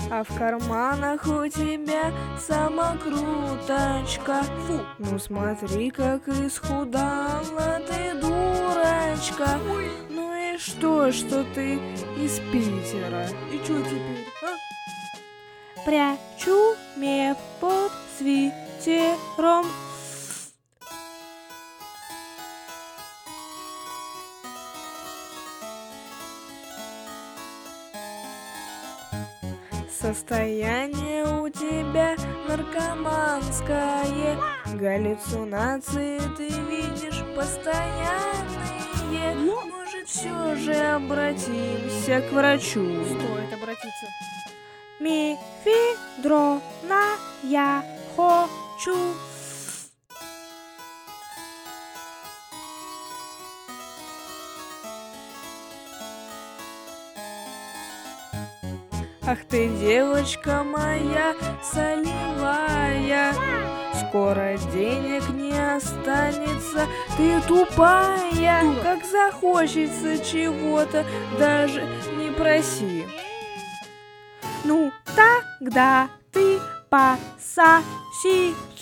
А в карманах у тебя самокруточка. Фу. Ну смотри, как исхудала ты, дурочка. Ну и что ты из Питера? И чё теперь, а? Прячу мех под свитером. Состояние у тебя наркоманское, галлюцинации ты видишь постоянные. Может, все же обратимся к врачу? Стоит обратиться. Мефедрона я хочу. Ах ты, девочка моя солевая, скоро денег не останется, ты тупая. Дура. Как захочется чего-то, даже не проси. Ну, тогда ты пососи.